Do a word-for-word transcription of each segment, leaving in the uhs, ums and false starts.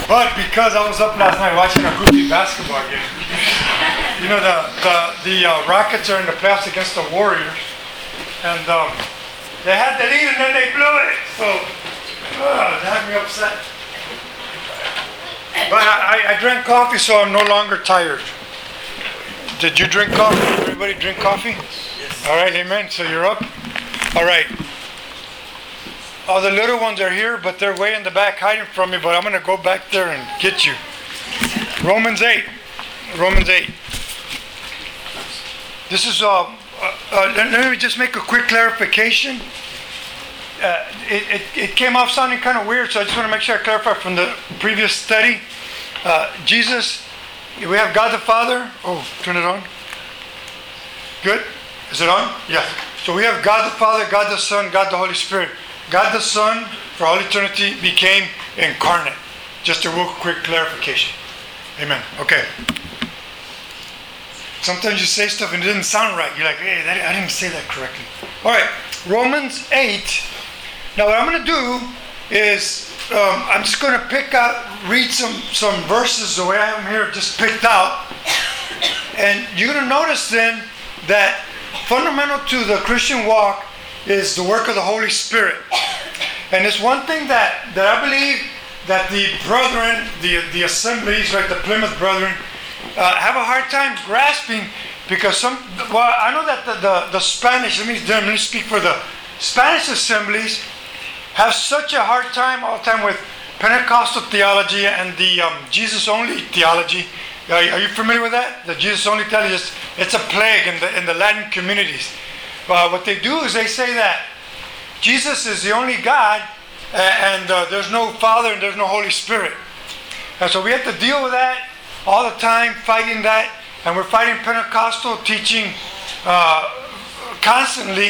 But because I was up last night watching a goofy basketball game, you know, the the, the uh, Rockets are in the playoffs against the Warriors, and um, they had the lead and then they blew it. So uh, that had me upset. But I, I drank coffee, so I'm no longer tired. Did you drink coffee? Everybody drink coffee? Yes. All right, amen. So you're up? All right. All the little ones are here, but they're way in the back hiding from me, but I'm going to go back there and get you. Romans eight. Romans eight. This is, uh, uh, uh, let me just make a quick clarification. Uh, it, it, it came off sounding kind of weird, so I just want to make sure I clarify from the previous study. Uh, Jesus, we have God the Father. Oh, turn it on. Good? Is it on? Yeah. So we have God the Father, God the Son, God the Holy Spirit. God the Son, for all eternity, became incarnate. Just a real quick clarification. Amen. Okay. Sometimes you say stuff and it doesn't sound right. You're like, hey, that, I didn't say that correctly. All right. Romans eight. Now what I'm going to do is, um, I'm just going to pick out, read some, some verses the way I am here, just picked out. And you're going to notice then that fundamental to the Christian walk is the work of the Holy Spirit. And it's one thing that, that I believe that the brethren, the, the assemblies, like the Plymouth brethren, uh, have a hard time grasping, because some, well, I know that the, the, the Spanish, let me, let me speak for the Spanish assemblies, have such a hard time all the time with Pentecostal theology and the um, Jesus-only theology. Are, are you familiar with that? The Jesus-only theology, is, it's a plague in the, in the Latin communities. Uh, what they do is they say that Jesus is the only God, uh, and uh, there's no Father and there's no Holy Spirit. And so we have to deal with that all the time, fighting that. And we're fighting Pentecostal teaching uh, constantly.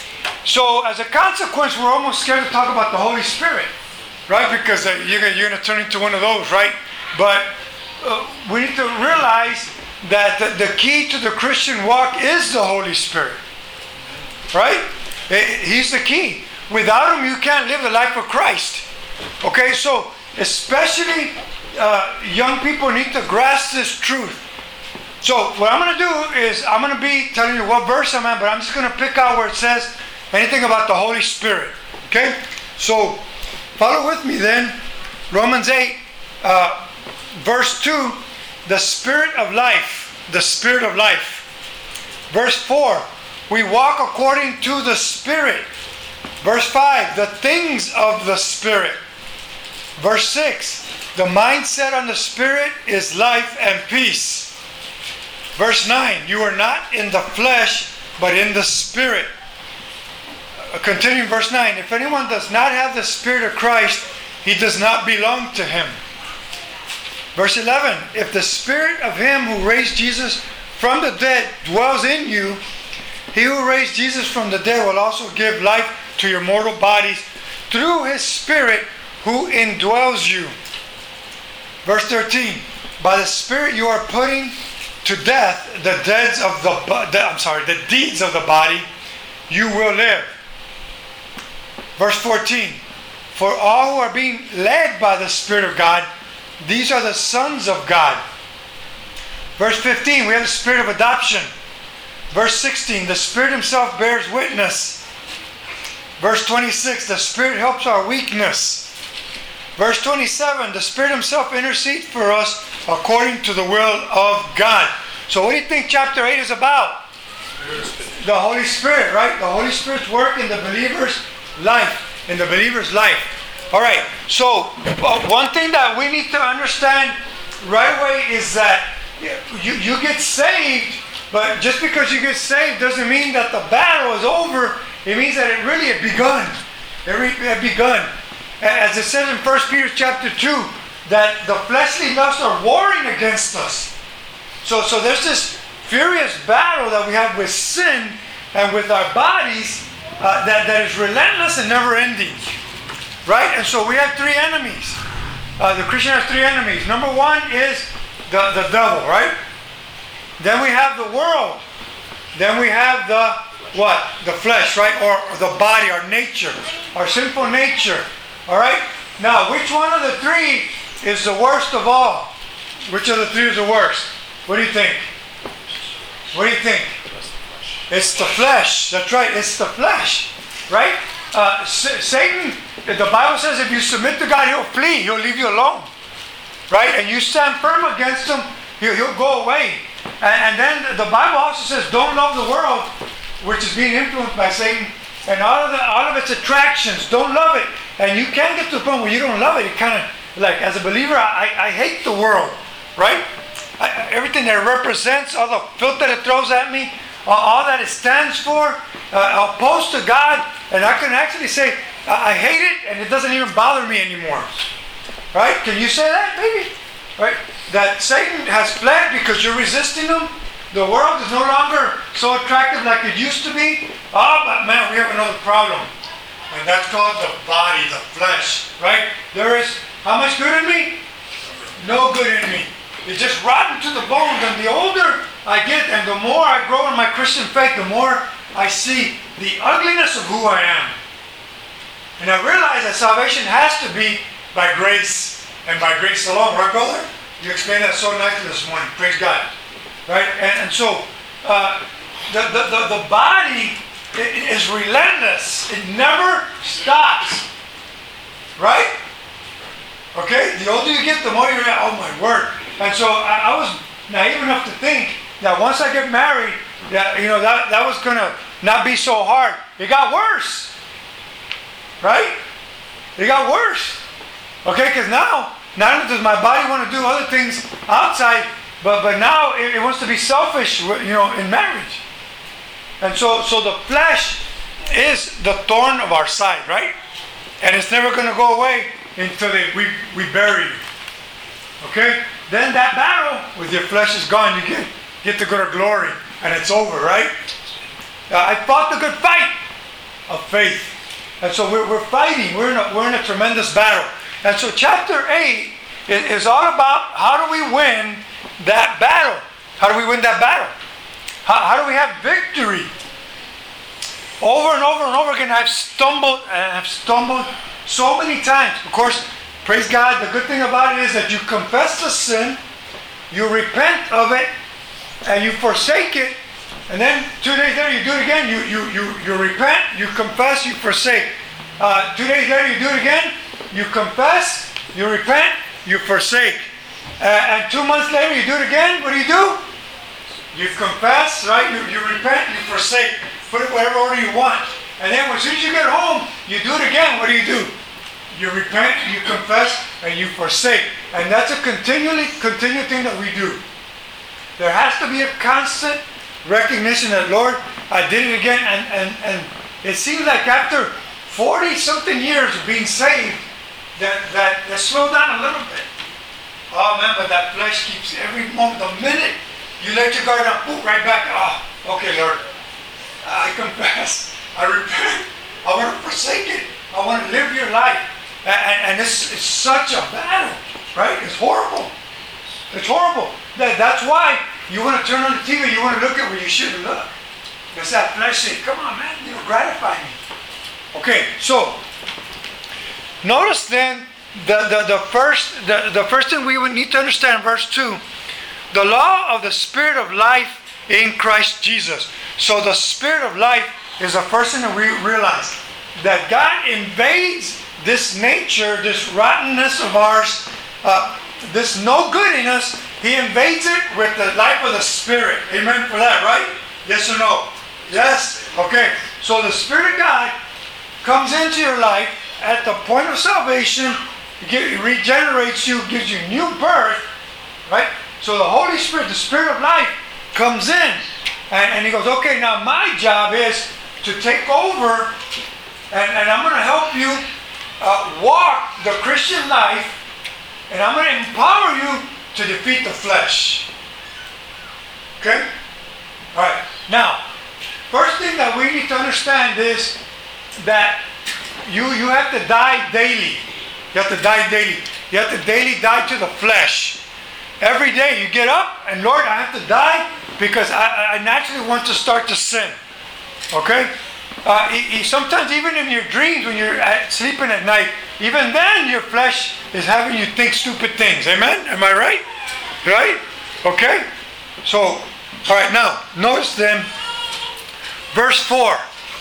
So as a consequence, we're almost scared to talk about the Holy Spirit, right? Because uh, you're, you're going to turn into one of those, right? But uh, we need to realize that the, the key to the Christian walk is the Holy Spirit. Right? He's the key. Without him, you can't live the life of Christ. Okay, so especially uh, young people need to grasp this truth. So what I'm going to do is I'm going to be telling you what verse I'm at, but I'm just going to pick out where it says anything about the Holy Spirit. Okay? So follow with me then. Romans eight, uh, verse two, the Spirit of life. The Spirit of life. Verse four, we walk according to the Spirit. Verse five, the things of the Spirit. Verse six, the mindset on the Spirit is life and peace. Verse nine, you are not in the flesh, but in the Spirit. Uh, continuing verse nine, if anyone does not have the Spirit of Christ, he does not belong to him. Verse eleven, if the Spirit of him who raised Jesus from the dead dwells in you, he who raised Jesus from the dead will also give life to your mortal bodies through his Spirit who indwells you. Verse thirteen, by the Spirit you are putting to death the deeds of the, the I'm sorry, the deeds of the body, you will live. Verse fourteen, for all who are being led by the Spirit of God, these are the sons of God. Verse fifteen, we have the Spirit of adoption. Verse sixteen, the Spirit himself bears witness. Verse twenty-six, the Spirit helps our weakness. Verse twenty-seven, the Spirit himself intercedes for us according to the will of God. So what do you think chapter eight is about? The Holy Spirit, right? The Holy Spirit's work in the believer's life. In the believer's life. All right, so uh, one thing that we need to understand right away is that you, you get saved. But just because you get saved doesn't mean that the battle is over. It means that it really had begun. It really had begun. As it says in First Peter chapter two, that the fleshly lusts are warring against us. So, so there's this furious battle that we have with sin and with our bodies uh, that, that is relentless and never ending. Right? And so we have three enemies. Uh, the Christian has three enemies. Number one is the, the devil, right? Then we have the world. Then we have the what? The flesh, right? Or, or the body, our nature, our sinful nature. All right? Now, which one of the three is the worst of all? Which of the three is the worst? What do you think? What do you think? It's the flesh. That's right. It's the flesh. Right? Uh, S- Satan, the Bible says if you submit to God, he'll flee. He'll leave you alone. Right? And you stand firm against him, he'll, he'll go away. And, and then the Bible also says don't love the world, which is being influenced by Satan. And all of, the, all of its attractions. Don't love it. And you can't get to the point where you don't love it. It kind of, like, as a believer, I, I hate the world. Right? I, everything that it represents, all the filth that it throws at me, all that it stands for, uh, opposed to God, and I can actually say, I hate it, and it doesn't even bother me anymore. Right? Can you say that, maybe? Right? That Satan has fled because you're resisting him. The world is no longer so attractive like it used to be. Oh, but man, we have another problem. And that's called the body, the flesh. Right? There is, how much good in me? No good in me. It's just rotten to the bones. And the older I get and the more I grow in my Christian faith, the more I see the ugliness of who I am. And I realize that salvation has to be by grace and by grace alone. Right, brother? You explained that so nicely this morning. Praise God. Right? And, and so, uh, the, the, the, the body is relentless. It never stops. Right? Okay? The older you get, the more you're like, oh my word. And so I, I was naive enough to think that once I get married, that you know that, that was going to not be so hard. It got worse. Right? It got worse. Okay? Because now, not only does my body want to do other things outside, but, but now it, it wants to be selfish, you know, in marriage. And so, so the flesh is the thorn of our side, right? And it's never going to go away until they, we, we bury you. Okay? Then that battle with your flesh is gone. You get, get to go to glory. And it's over, right? Uh, I fought the good fight of faith. And so we're, we're fighting. We're in, a, we're in a tremendous battle. And so chapter eight is, is all about how do we win that battle? How do we win that battle? How, how do we have victory? Over and over and over again, I've stumbled and I've stumbled so many times. Of course, praise God, the good thing about it is that you confess the sin, you repent of it, and you forsake it, and then two days later you do it again. You you you, you repent, you confess, you forsake. Uh, two days later you do it again. You confess, you repent, you forsake. Uh, and two months later you do it again. What do you do? You confess, right? You, you repent, you forsake. Put it whatever order you want. And then as soon as you get home, you do it again. What do you do? You repent, you confess, and you forsake. And that's a continually, continual thing that we do. There has to be a constant recognition that, Lord, I did it again. And, and, and it seems like after forty-something years of being saved, that, that, that slowed down a little bit. Oh, man, but that flesh keeps every moment, the minute you let your guard down, boom, right back. Oh, okay, Lord, I confess, I repent, I want to forsake it. I want to live your life. And, and, and it's, it's such a battle, right? It's horrible. It's horrible. That, that's why you want to turn on the T V, you want to look at where you shouldn't look. Because that flesh saying, come on, man, you know, gratify me. Okay, so notice then the, the, the first the, the first thing we would need to understand, verse two, the law of the Spirit of life in Christ Jesus. So the Spirit of life is the first thing that we realize. That God invades this nature, this rottenness of ours, uh, this no good in us. He invades it with the life of the Spirit. Amen for that, right? Yes or no? Yes? Okay. So the Spirit of God comes into your life at the point of salvation, regenerates you, gives you new birth, right? So the Holy Spirit, the Spirit of life, comes in. And, and he goes, okay, now my job is to take over, and, and I'm going to help you uh, walk the Christian life, and I'm going to empower you to defeat the flesh. Okay? All right. Now, first thing that we need to understand is that you, you have to die daily. You have to die daily. You have to daily die to the flesh. Every day you get up and, Lord, I have to die because I, I naturally want to start to sin. Okay? Uh, he, he, sometimes even in your dreams when you're at, sleeping at night, even then your flesh is having you think stupid things. Amen? Am I right? Right? Okay? So, all right, now, notice then, verse four.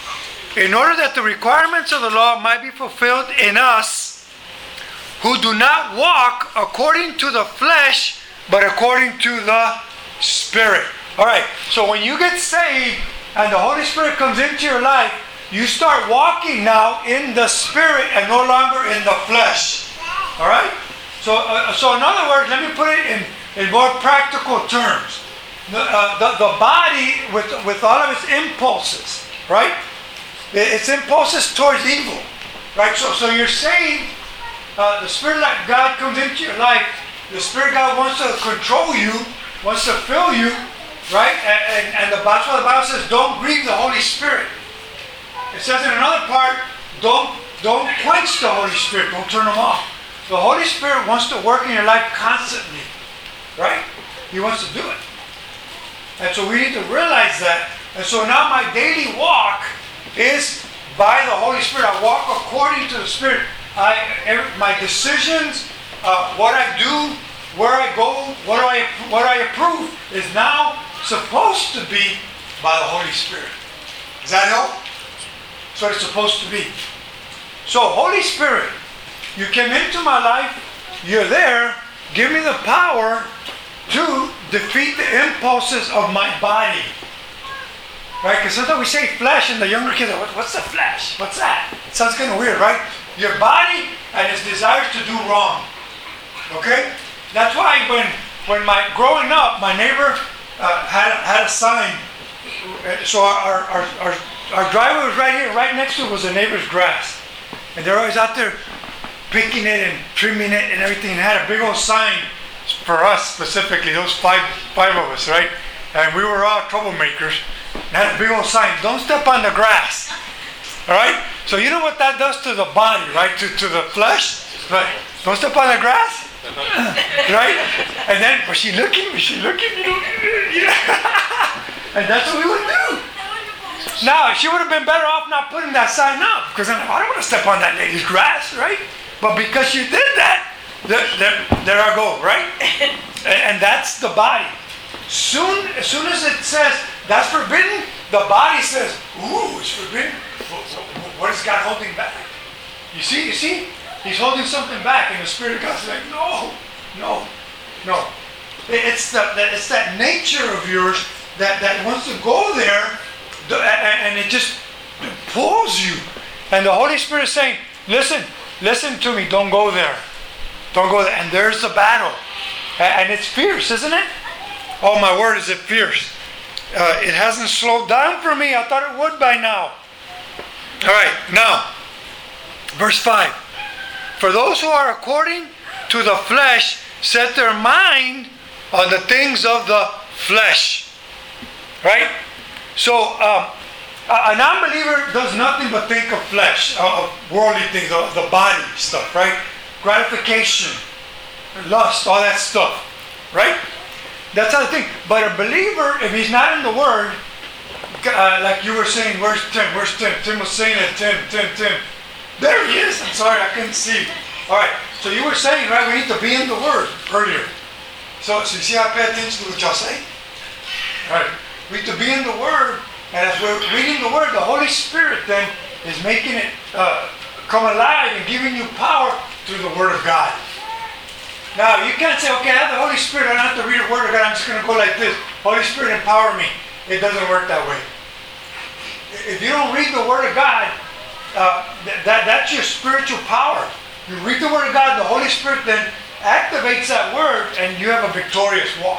In order that the requirements of the law might be fulfilled in us, who do not walk according to the flesh, but according to the Spirit. All right, so when you get saved and the Holy Spirit comes into your life, you start walking now in the Spirit and no longer in the flesh. All right? So, uh, so in other words, let me put it in, in more practical terms. The, uh, the, the body with, with all of its impulses, right? Its impulses towards evil, right? So, so you're saying uh, the Spirit of God comes into your life. The Spirit of God wants to control you, wants to fill you, right? And, and, and the, that's why the Bible says, don't grieve the Holy Spirit. It says in another part, don't, don't quench the Holy Spirit. Don't turn them off. The Holy Spirit wants to work in your life constantly, right? He wants to do it. And so we need to realize that. And so now my daily walk is by the Holy Spirit. I walk according to the Spirit. I, every, my decisions, uh, what I do, where I go, what do I, what I approve is now supposed to be by the Holy Spirit. Does that help? That's what it's supposed to be. So, Holy Spirit, you came into my life, you're there, give me the power to defeat the impulses of my body. Right? Because sometimes we say flesh and the younger kids are, what's the flesh? What's that? It sounds kind of weird, right? Your body and its desires to do wrong. Okay? That's why when when my growing up, my neighbor uh, had, a, had a sign. So our, our, our, our driveway was right here, right next to it was the neighbor's grass. And they're always out there picking it and trimming it and everything. And had a big old sign for us specifically, those five five of us, right? And we were all troublemakers. And had a big old sign, don't step on the grass. All right? So you know what that does to the body, right? To, to the flesh? Right? Don't step on the grass. Right? And then, was she looking? Was she looking? You know? Yeah. And that's what we would do. Now, she would have been better off not putting that sign up. Because I'm like, I don't want to step on that lady's grass, right? But because she did that, there, there, there I go, right? And, and that's the body. Soon, as soon as it says that's forbidden, the body says, ooh, it's forbidden. What is God holding back? You see, you see? He's holding something back, and the Spirit of God's like, no, no, no. It's, the, it's that nature of yours that, that wants to go there, and it just pulls you. And the Holy Spirit is saying, listen, listen to me, don't go there. Don't go there. And there's the battle. And it's fierce, isn't it? Oh, my word, is it fierce. Uh, it hasn't slowed down for me. I thought it would by now. All right, now, verse five. For those who are according to the flesh set their mind on the things of the flesh. Right? So, um, a non-believer does nothing but think of flesh, of worldly things, of the body stuff, right? Gratification, lust, all that stuff. Right? That's how I think. But a believer, if he's not in the Word, uh, like you were saying, where's Tim? Where's Tim? Tim was saying it, Tim, Tim, Tim. There he is. I'm sorry, I couldn't see. All right. So you were saying, right, we need to be in the Word earlier. So, so you see how I pay attention to what y'all say? All right. We need to be in the Word. And as we're reading the Word, the Holy Spirit then is making it uh, come alive and giving you power through the Word of God. Now, you can't say, okay, I have the Holy Spirit. I don't have to read the Word of God. I'm just going to go like this. Holy Spirit, empower me. It doesn't work that way. If you don't read the Word of God, Uh, that, that's your spiritual power. You read the Word of God, the Holy Spirit then activates that Word, and you have a victorious walk.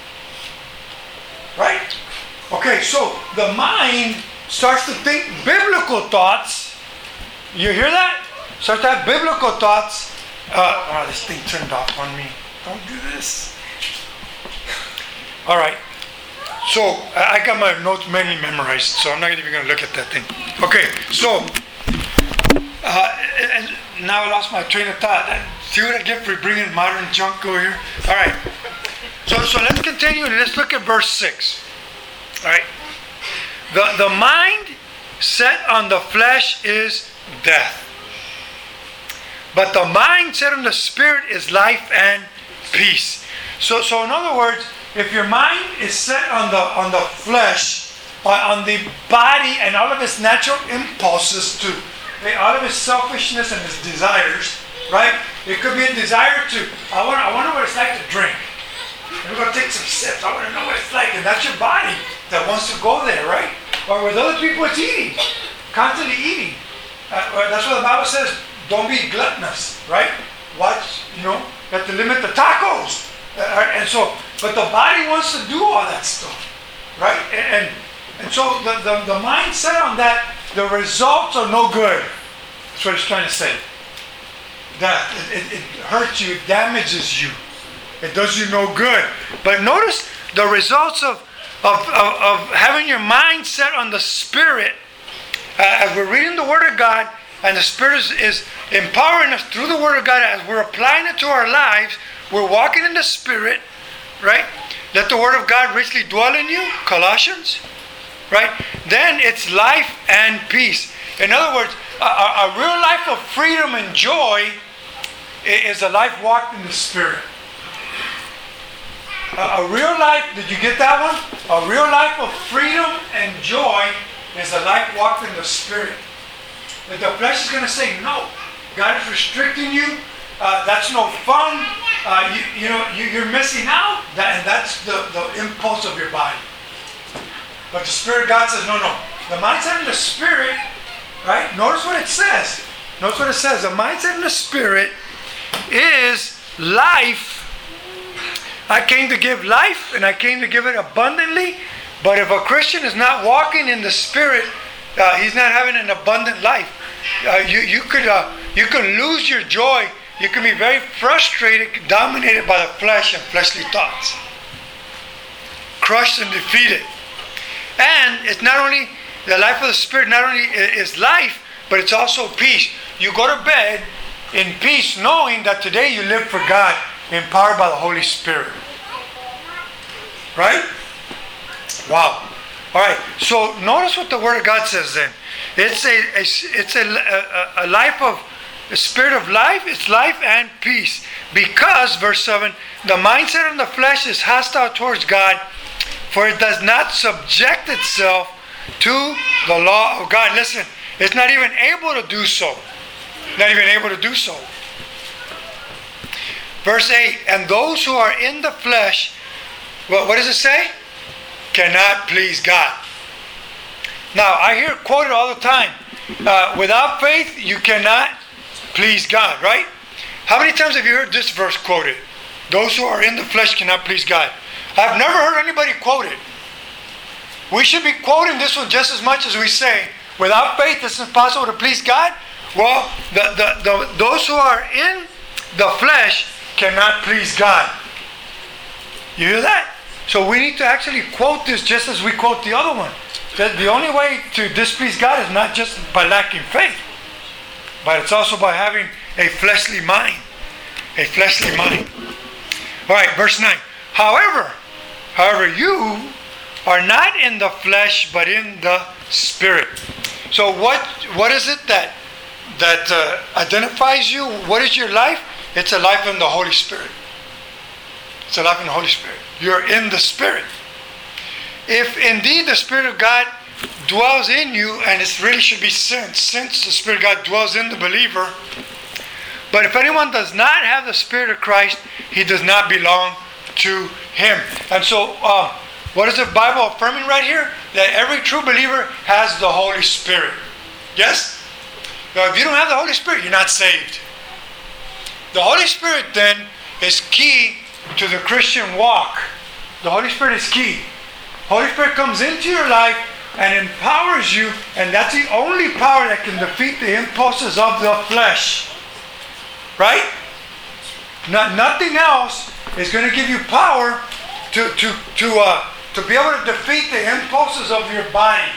Right? Okay, so the mind starts to think biblical thoughts. You hear that? Starts to have biblical thoughts. Uh, oh, this thing turned off on me. Don't do this. All right. So, I got my notes mainly memorized, so I'm not even going to look at that thing. Okay, so... Uh, and now I lost my train of thought. See what I get for bringing modern junk over here? All right. So, so let's continue and let's look at verse six. All right. The, the mind set on the flesh is death. But the mind set on the Spirit is life and peace. So, so in other words, if your mind is set on the on the flesh, on the body and all of its natural impulses to, all of its selfishness and its desires, right? It could be a desire to, I want, I wonder what it's like to drink. I'm going to take some sips. I want to know what it's like. And that's your body that wants to go there, right? Or with other people, it's eating. Constantly eating. Uh, that's what the Bible says. Don't be gluttonous, right? Watch, you know, you have to limit the tacos. Uh, and so, but the body wants to do all that stuff, right? And, and, and so the, the, the mindset on that, the results are no good. That's what it's trying to say. That it, it, it hurts you, it damages you. It does you no good. But notice the results of, of, of, of having your mind set on the Spirit. Uh, as we're reading the Word of God, and the Spirit is, is empowering us through the Word of God, as we're applying it to our lives, we're walking in the Spirit, right? Let the Word of God richly dwell in you, Colossians, right? Then it's life and peace. In other words, a, a, a real life of freedom and joy is a life walked in the Spirit. A, a real life, did you get that one? A real life of freedom and joy is a life walked in the Spirit. But the flesh is going to say, no, God is restricting you. Uh, that's no fun. Uh, you, you know, you, you're missing out. That, and that's the, the impulse of your body. But the Spirit of God says, no, no. The mindset in the Spirit, right? Notice what it says. Notice what it says. The mindset in the Spirit is life. I came to give life, and I came to give it abundantly. But if a Christian is not walking in the Spirit, uh, he's not having an abundant life. Uh, you you could uh, you could lose your joy. You can be very frustrated, dominated by the flesh and fleshly thoughts, crushed and defeated. And it's not only the life of the Spirit. Not only is life, but it's also peace. You go to bed in peace, knowing that today you live for God, empowered by the Holy Spirit. Right? Wow. All right. So notice what the Word of God says then. It's a, a it's a, a, a life of the Spirit of life. It's life and peace. Because, verse seven, the mindset of the flesh is hostile towards God, for it does not subject itself to the law of God. Listen, it's not even able to do so. Not even able to do so. Verse eight, and those who are in the flesh, well, what does it say? Cannot please God. Now, I hear it quoted all the time. Uh, without faith, you cannot please God, right? How many times have you heard this verse quoted? Those who are in the flesh cannot please God. I've never heard anybody quote it. We should be quoting this one just as much as we say, without faith, it's impossible to please God. Well, the, the, the, those who are in the flesh cannot please God. You hear that? So we need to actually quote this just as we quote the other one. That the only way to displease God is not just by lacking faith, but it's also by having a fleshly mind. A fleshly mind. All right, verse nine. However, however, you are not in the flesh, but in the Spirit. So what what is it that that uh, identifies you? What is your life? It's a life in the Holy Spirit. It's a life in the Holy Spirit. You're in the Spirit. If indeed the Spirit of God dwells in you, and it really should be since, since the Spirit of God dwells in the believer. But if anyone does not have the Spirit of Christ, he does not belong to Him. And so, uh, what is the Bible affirming right here? That every true believer has the Holy Spirit. Yes? Now, if you don't have the Holy Spirit, you're not saved. The Holy Spirit then is key to the Christian walk. The Holy Spirit is key. Holy Spirit comes into your life and empowers you, and that's the only power that can defeat the impulses of the flesh. Right? Not, nothing else is going to give you power to to to uh, to be able to defeat the impulses of your body.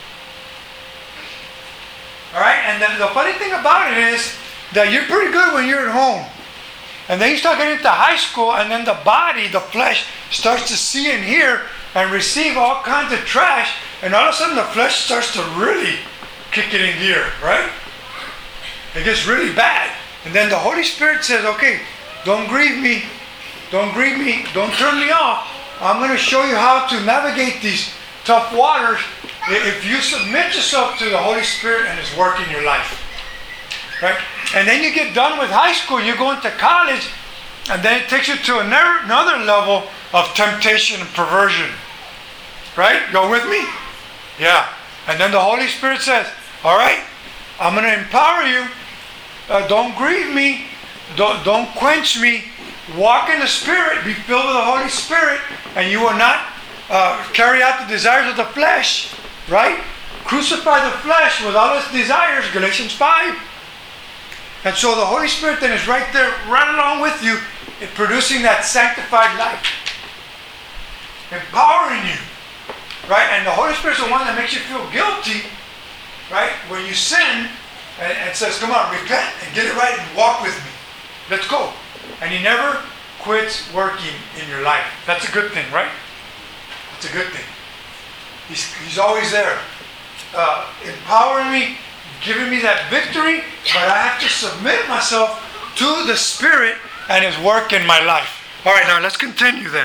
All right? And then the funny thing about it is that you're pretty good when you're at home. And then you start getting into high school, and then the body, the flesh, starts to see and hear and receive all kinds of trash, and all of a sudden the flesh starts to really kick it in gear, right? It gets really bad. And then the Holy Spirit says, okay, don't grieve me. Don't grieve me. Don't turn me off. I'm going to show you how to navigate these tough waters if you submit yourself to the Holy Spirit and His work in your life. Right? And then you get done with high school, you go into college, and then it takes you to another level of temptation and perversion. Right? Go with me? Yeah. And then the Holy Spirit says, all right, I'm going to empower you. Uh, don't grieve me. Don't, don't quench me. Walk in the Spirit. Be filled with the Holy Spirit. And you will not uh, carry out the desires of the flesh. Right? Crucify the flesh with all its desires. Galatians five. And so the Holy Spirit then is right there, right along with you, in producing that sanctified life. Empowering you. Right? And the Holy Spirit is the one that makes you feel guilty. Right? When you sin and, and says, come on, repent and get it right and walk with me. Let's go. And He never quits working in your life. That's a good thing, right? That's a good thing. He's, he's always there. Uh, empowering me, giving me that victory, but I have to submit myself to the Spirit and His work in my life. All right, now let's continue then.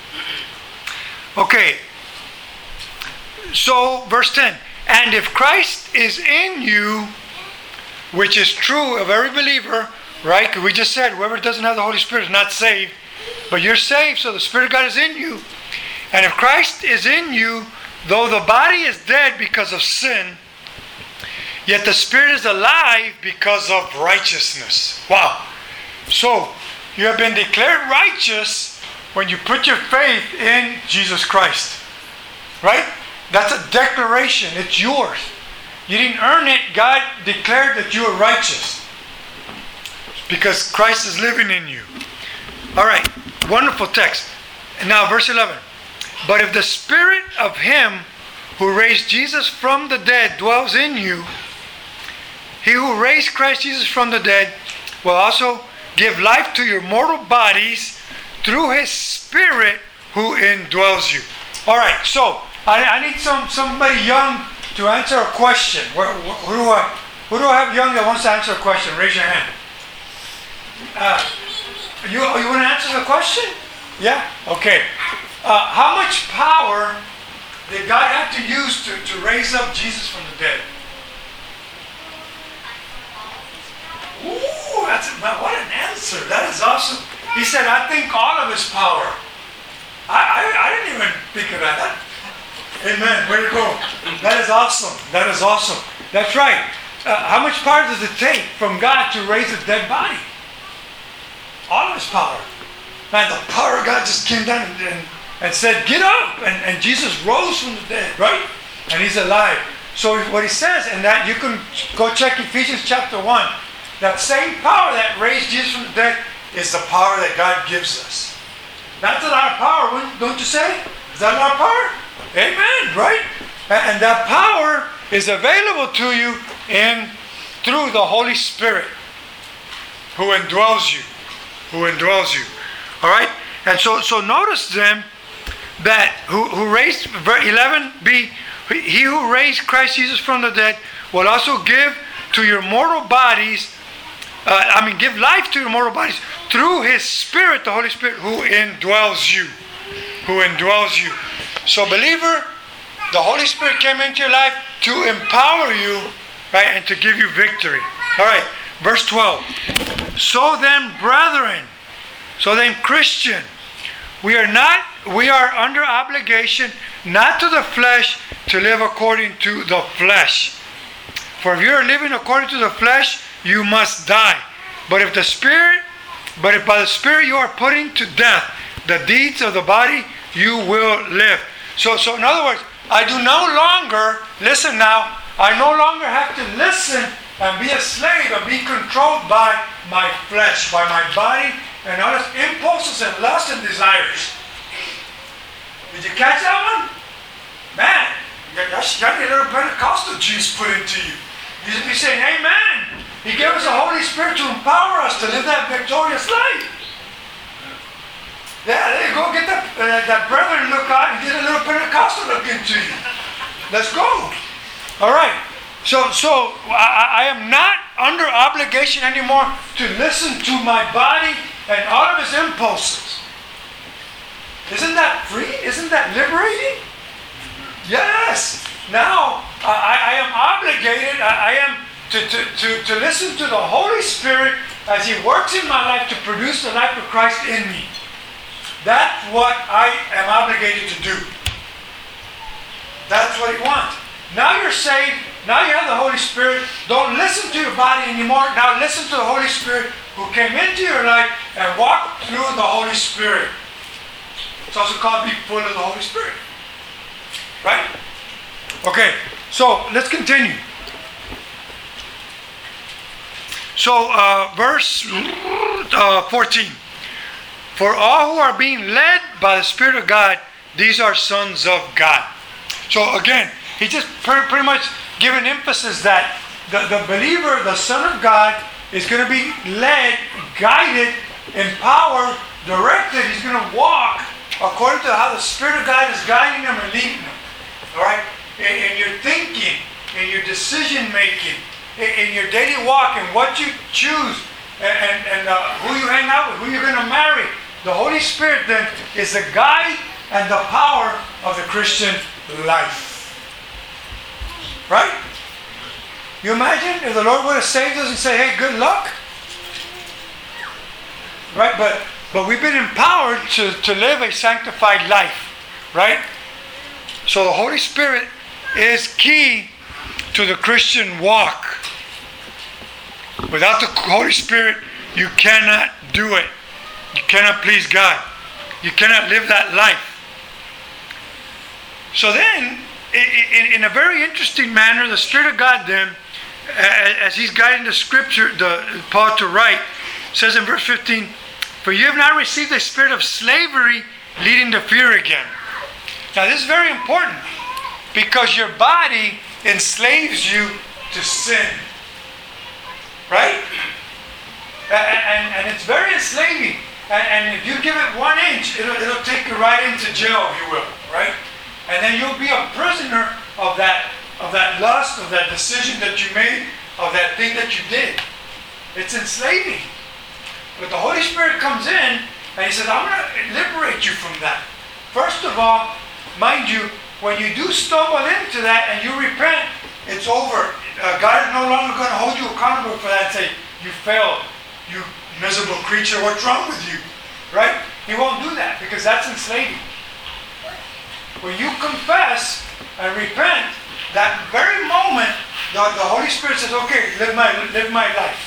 Okay. So, verse ten. And if Christ is in you, which is true of every believer, right? Because we just said whoever doesn't have the Holy Spirit is not saved. But you're saved, so the Spirit of God is in you. And if Christ is in you, though the body is dead because of sin, yet the Spirit is alive because of righteousness. Wow. So, you have been declared righteous when you put your faith in Jesus Christ. Right? That's a declaration. It's yours. You didn't earn it. God declared that you are righteous. Because Christ is living in you. All right. Wonderful text. And now verse eleven. But if the Spirit of Him who raised Jesus from the dead dwells in you, He who raised Christ Jesus from the dead will also give life to your mortal bodies through His Spirit who indwells you. All right. So, I, I need some somebody young to answer a question. Where, who, do I, who do I have young that wants to answer a question? Raise your hand. Uh, you you want to answer the question? Yeah? Okay. Uh, how much power did God have to use to, to raise up Jesus from the dead? Ooh, that's what an answer. That is awesome. He said, I think all of His power. I, I, I didn't even think of that. that Amen. Way to go. That is awesome. That is awesome. That's right. Uh, how much power does it take from God to raise a dead body? All of His power. Man, the power of God just came down and, and, and said, get up. And, and Jesus rose from the dead, right? And He's alive. So what He says, and that you can go check Ephesians chapter one. That same power that raised Jesus from the dead is the power that God gives us. That's a lot of power, don't you say? Is that a lot of power? Amen, right? And that power is available to you in through the Holy Spirit who indwells you. Who indwells you. All right? And so so notice then that who, who raised, eleven b, He who raised Christ Jesus from the dead will also give to your mortal bodies, uh, I mean give life to your mortal bodies through His Spirit, the Holy Spirit who indwells you. Who indwells you. So believer, the Holy Spirit came into your life to empower you, right, and to give you victory. All right, verse twelve. So then, brethren, so then, Christian, we are not, we are under obligation, not to the flesh, to live according to the flesh. For if you are living according to the flesh, you must die. But if the Spirit, but if by the Spirit you are putting to death the deeds of the body, you will live. So, so in other words, I do no longer, listen now, I no longer have to listen and be a slave and be controlled by my flesh, by my body, and all its impulses and lusts and desires. Did you catch that one? Man, that's got a little Pentecostal juice put into you. You should be saying, amen. He gave us the Holy Spirit to empower us to live that victorious life. Yeah, there you go. Get that, uh, that brethren look out and get a little Pentecostal look into you. Let's go. All right. So, so I, I am not under obligation anymore to listen to my body and all of its impulses. Isn't that free? Isn't that liberating? Yes. Now I, I am obligated. I, I am to, to, to, to listen to the Holy Spirit as He works in my life to produce the life of Christ in me. That's what I am obligated to do. That's what He wants. Now you're saved. Now you have the Holy Spirit. Don't listen to your body anymore. Now listen to the Holy Spirit who came into your life and walked through the Holy Spirit. It's also called being full of the Holy Spirit. Right? Okay, so let's continue. So, uh, verse uh, fourteen. For all who are being led by the Spirit of God, these are sons of God. So again, he just pretty, pretty much given emphasis that the, the believer, the Son of God, is going to be led, guided, empowered, directed. He's going to walk according to how the Spirit of God is guiding them and leading them. All right? In, in your thinking, in your decision making, in, in your daily walk, and what you choose, and, and, and uh, who you hang out with, who you're going to marry. The Holy Spirit then is the guide and the power of the Christian life. Right? You imagine if the Lord would have saved us and say, hey, good luck? Right? But but we've been empowered to, to live a sanctified life. Right? So the Holy Spirit is key to the Christian walk. Without the Holy Spirit, you cannot do it. You cannot please God. You cannot live that life. So then, in, in a very interesting manner, the Spirit of God then, as He's guiding the Scripture, the Paul to write, says in verse fifteen, for you have not received a spirit of slavery leading to fear again. Now this is very important because your body enslaves you to sin. Right? And, and, and it's very enslaving. And, and if you give it one inch, it'll, it'll take you right into jail, if you will. Right? And then you'll be a prisoner of that, of that lust, of that decision that you made, of that thing that you did. It's enslaving. But the Holy Spirit comes in and He says, I'm going to liberate you from that. First of all, mind you, when you do stumble into that and you repent, it's over. Uh, God is no longer going to hold you accountable for that and say, you failed, you miserable creature, what's wrong with you? Right? He won't do that because that's enslaving. When you confess and repent, that very moment, the, the Holy Spirit says, okay, live my, live my life.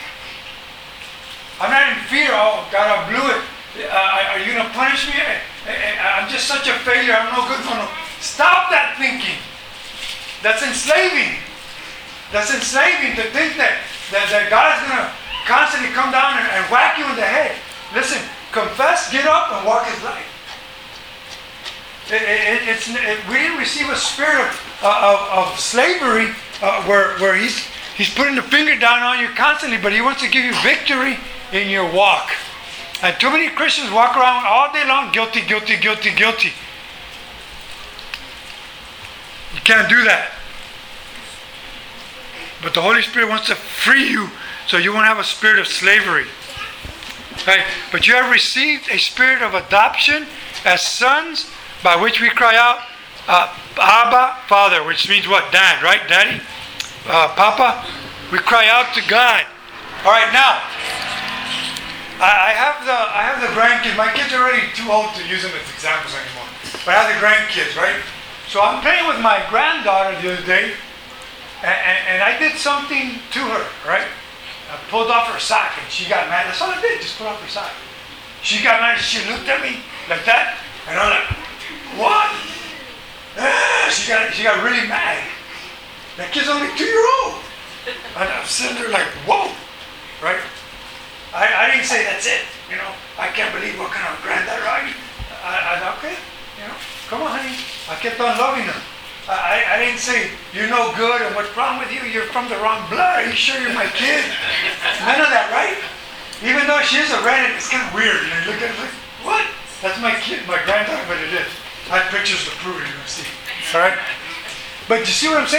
I'm not in fear. Oh, God, I blew it. Uh, are you going to punish me? I, I, I'm just such a failure. I'm no good for no. Stop that thinking. That's enslaving. That's enslaving to think that, that, that God is going to constantly come down and, and whack you in the head. Listen, confess, get up, and walk His life. It, it, it's, it, we didn't receive a spirit of, uh, of, of slavery uh, where, where he's, he's putting the finger down on you constantly, but He wants to give you victory in your walk. And too many Christians walk around all day long, guilty, guilty, guilty, guilty. You can't do that. But the Holy Spirit wants to free you so you won't have a spirit of slavery. Right? But you have received a spirit of adoption as sons, by which we cry out, uh, Abba, Father, which means what? Dad, right? Daddy? Uh, Papa? We cry out to God. All right, now, I, I have the I have the grandkids. My kids are already too old to use them as examples anymore. But I have the grandkids, right? So I'm playing with my granddaughter the other day, and, and, and I did something to her, right? I pulled off her sock, and she got mad. That's all I did, just pull off her sock. She got mad, and she looked at me like that, and I'm like, what? Ah, she got she got really mad. That kid's only two year old. And I'm sitting there like, whoa, right? I, I didn't say that's it, you know. I can't believe what kind of granddad are you. I, I okay, you know, come on, honey. I kept on loving her. I, I didn't say you're no good and what's wrong with you? You're from the wrong blood. Are you sure you're my kid? None of that, right? Even though she is a redhead, it's kind of weird. You know, you look at it like, what? That's my kid, my granddaughter, but it is. I have pictures to prove it, you're going to see. All right? But you see what I'm saying?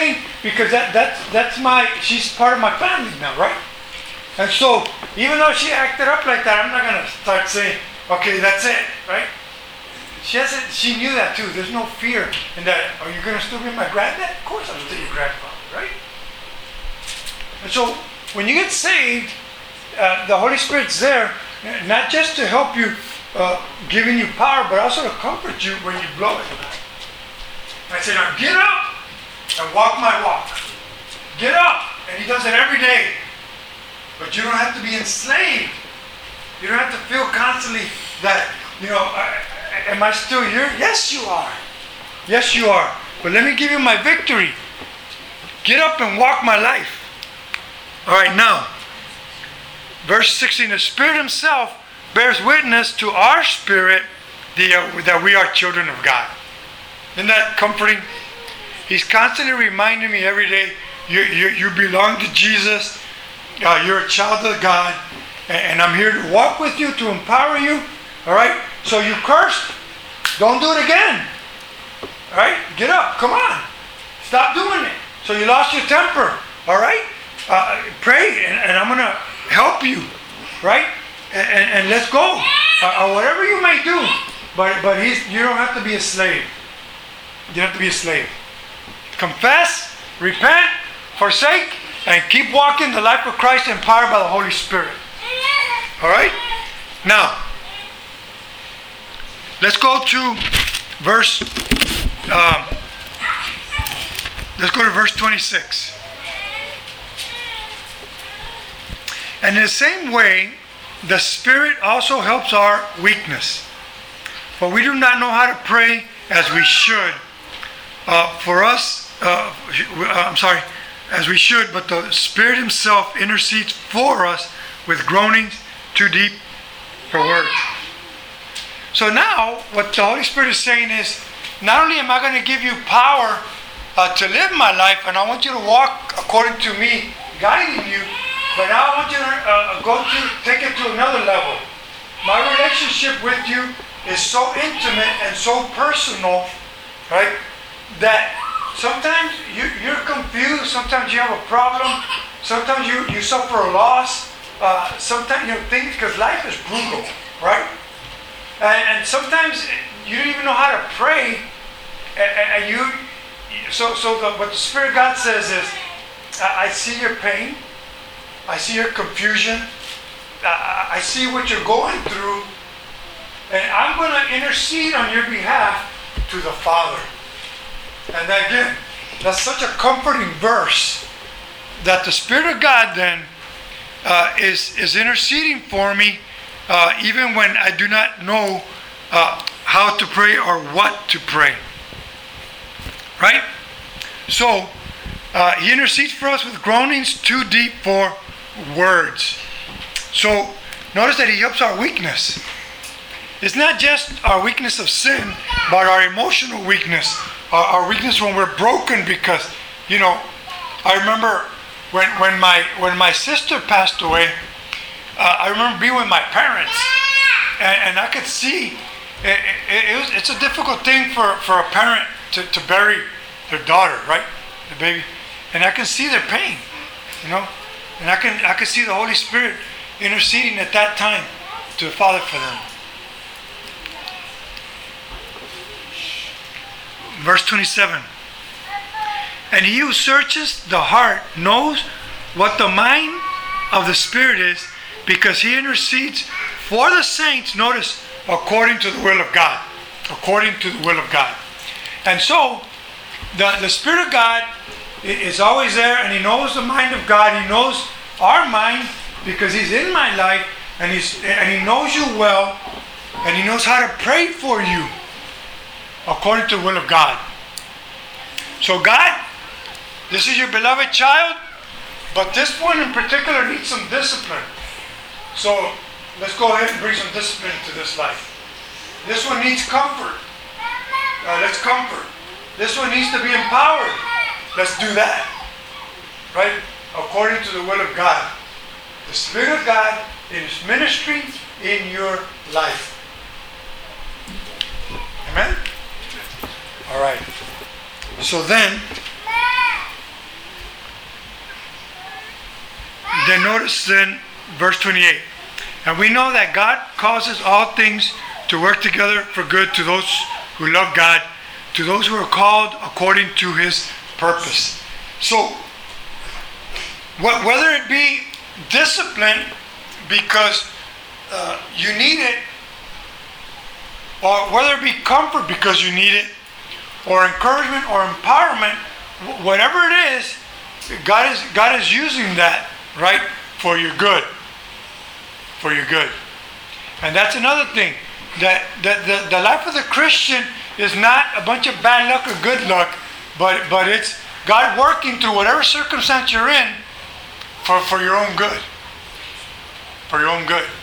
because that that's that's my she's part of my family now, right? And so even though she acted up like that, I'm not gonna start saying, okay, that's it, right? She hasn't. She knew that too. There's no fear in that. Are you gonna still be my granddad? Of course, I'm still your grandfather, right? And so when you get saved, uh, the Holy Spirit's there, not just to help you, uh, giving you power, but also to comfort you when you blow it. I say, now get up and walk my walk. Get up, and He does it every day. But you don't have to be enslaved. You don't have to feel constantly that, you know, I, am I still here? Yes, you are. Yes, you are. But let me give you my victory. Get up and walk my life. All right, now, verse sixteen, the Spirit Himself bears witness to our spirit the, uh, that we are children of God. Isn't that comforting? He's constantly reminding me every day, you, you, you belong to Jesus. Uh, you're a child of God. And, and I'm here to walk with you, to empower you. All right? So you cursed. Don't do it again. All right? Get up. Come on. Stop doing it. So you lost your temper. All right? Uh, pray, and, and I'm going to help you. Right? And, and, and let's go. Uh, or whatever you may do. But but he's you don't have to be a slave. You don't have to be a slave. Confess, repent, forsake, and keep walking the life of Christ empowered by the Holy Spirit. All right? Now, let's go to verse, um, let's go to verse twenty-six. And in the same way, the Spirit also helps our weakness. For we do not know how to pray as we should. Uh, for us, uh, I'm sorry, as we should, but the Spirit Himself intercedes for us with groanings too deep for words. So now, what the Holy Spirit is saying is, not only am I going to give you power uh, to live my life, and I want you to walk according to me, guiding you, but now I want you to uh, go to take it to another level. My relationship with you is so intimate and so personal, right? That sometimes you, you're confused, sometimes you have a problem, sometimes you, you suffer a loss, uh, sometimes you think because life is brutal, right? And, and sometimes you don't even know how to pray, and, and you, so so the, what the Spirit of God says is, I, I see your pain, I see your confusion, I, I see what you're going through, and I'm going to intercede on your behalf to the Father. And again, that's such a comforting verse that the Spirit of God then uh, is, is interceding for me uh, even when I do not know uh, how to pray or what to pray. Right? So, uh, He intercedes for us with groanings too deep for words. So, notice that He helps our weakness. It's not just our weakness of sin, but our emotional weakness. Our weakness when we're broken, because, you know, I remember when when my when my sister passed away, uh, I remember being with my parents, and, and I could see it, it, it was it's a difficult thing for, for a parent to, to bury their daughter, right, the baby, and I can see their pain, you know, and I can I can see the Holy Spirit interceding at that time to the Father for them. Verse twenty-seven. And He who searches the heart knows what the mind of the Spirit is, because He intercedes for the saints, notice, according to the will of God. According to the will of God. And so, the, the Spirit of God is always there, and He knows the mind of God. He knows our mind, because He's in my life, and, he's, and He knows you well, and He knows how to pray for you according to the will of God. So God, this is your beloved child, but this one in particular needs some discipline. So let's go ahead and bring some discipline to this life. This one needs comfort. Uh, let's comfort. This one needs to be empowered. Let's do that. Right? According to the will of God. The Spirit of God in His ministry in your life. Amen? All right. So then, then notice then verse twenty-eight. And we know that God causes all things to work together for good to those who love God, to those who are called according to his purpose. So, wh- whether it be discipline because uh, you need it, or whether it be comfort because you need it, or encouragement or empowerment, wh- whatever it is, God is God is using that, right, for your good. For your good. And that's another thing. That the, the, the life of the Christian is not a bunch of bad luck or good luck, but but it's God working through whatever circumstance you're in for, for your own good. For your own good.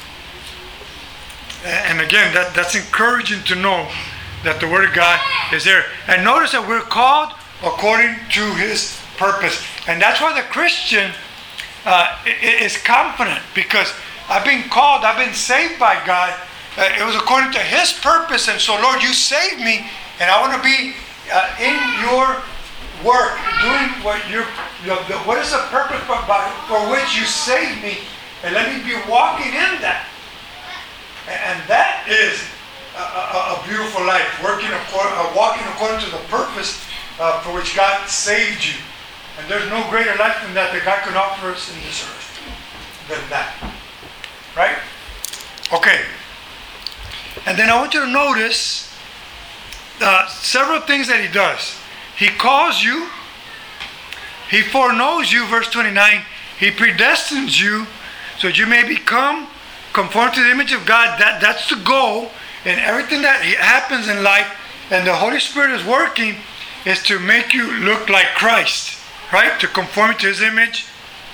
And again, that, that's encouraging to know that the Word of God is there. And notice that we're called according to his purpose. And that's why the Christian uh, is confident, because I've been called, I've been saved by God. Uh, it was according to his purpose. And so, Lord, you saved me, and I want to be uh, in your work, doing what you're, you know, the, what is the purpose for, by, for which you saved me, and let me be walking in that. And that is a, a, a beautiful life, working according, uh, walking according to the purpose uh, for which God saved you. And there's no greater life than that that God can offer us in this earth than that. Right? Okay. And then I want you to notice uh, several things that he does. He calls you. He foreknows you, verse twenty-nine. He predestines you so that you may become conformed to the image of God. That, that's the goal. And everything that happens in life and the Holy Spirit is working is to make you look like Christ. Right? To conform to his image.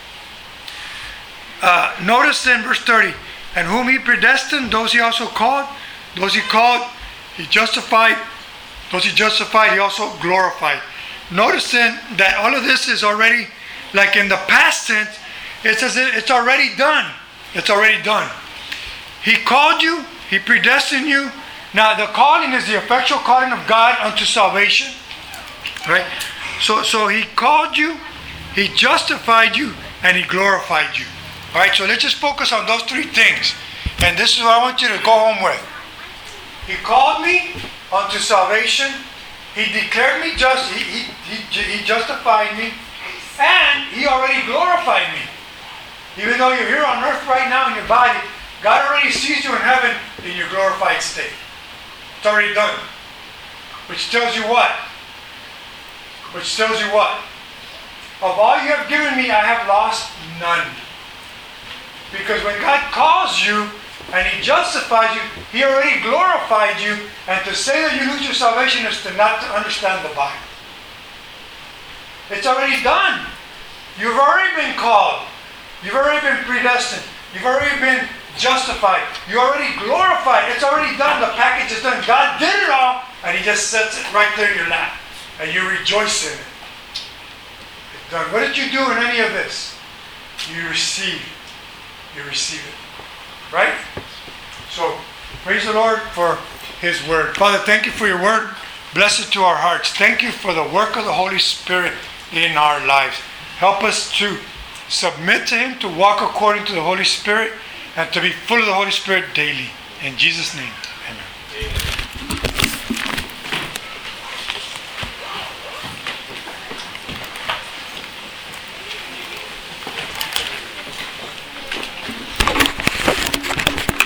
Uh, notice in verse thirty. And whom he predestined, those he also called. Those he called, he justified. Those he justified, he also glorified. Notice then that all of this is already, like in the past tense, it says it's already done. It's already done. He called you, he predestined you. Now the calling is the effectual calling of God unto salvation. Right? So, so he called you, he justified you, and he glorified you. All right, so let's just focus on those three things. And this is what I want you to go home with. He called me unto salvation. He declared me just. He, he, he, he justified me. And he already glorified me. Even though you're here on earth right now in your body, God already sees you in heaven in your glorified state. It's already done. Which tells you what? Which tells you what? Of all you have given me, I have lost none. Because when God calls you and he justifies you, he already glorified you. And to say that you lose your salvation is to not to understand the Bible. It's already done. You've already been called. You've already been predestined. You've already been justified. You're already glorified. It's already done. The package is done. God did it all, and he just sets it right there in your lap. And you rejoice in it. It's done. What did you do in any of this? You receive. You receive it. Right? So, praise the Lord for his word. Father, thank you for your word. Bless it to our hearts. Thank you for the work of the Holy Spirit in our lives. Help us to submit to him, to walk according to the Holy Spirit, and to be full of the Holy Spirit daily. In Jesus' name.